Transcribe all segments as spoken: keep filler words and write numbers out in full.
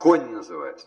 «Конь» называется.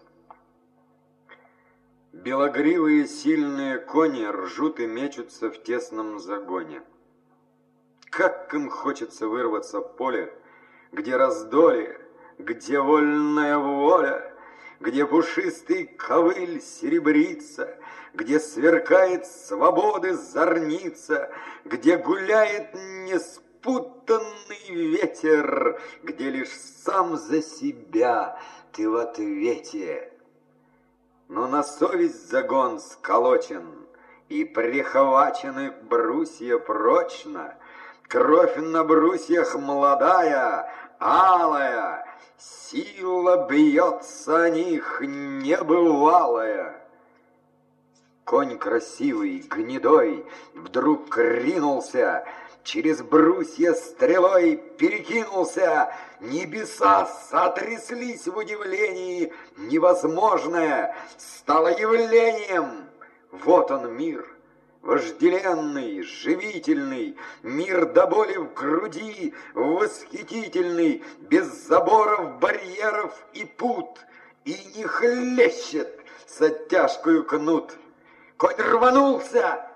Белогривые сильные кони ржут и мечутся в тесном загоне. Как им хочется вырваться в поле, где раздолье, где вольная воля, где пушистый ковыль серебрится, где сверкает свободы зорница, где гуляет неспутанный ветер, где лишь сам за себя ты в ответе. Но на совесть загон сколочен, и прихвачены брусья прочно. Кровь на брусьях молодая, алая, сила бьется о них небывалая. Конь красивый, гнедой, вдруг ринулся, через брусья стрелой перекинулся. Небеса сотряслись в удивлении, невозможное стало явлением. Вот он мир, вожделенный, живительный, мир до боли в груди, восхитительный, без заборов, барьеров и пут, и не хлещет с оттяжкою кнут. Конь рванулся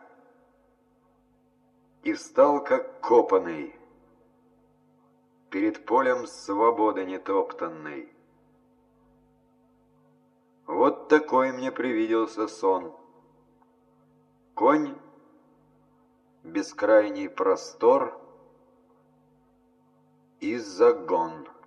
и встал, как копанный, перед полем свободы нетоптанной. Вот такой мне привиделся сон. Конь, бескрайний простор и загон.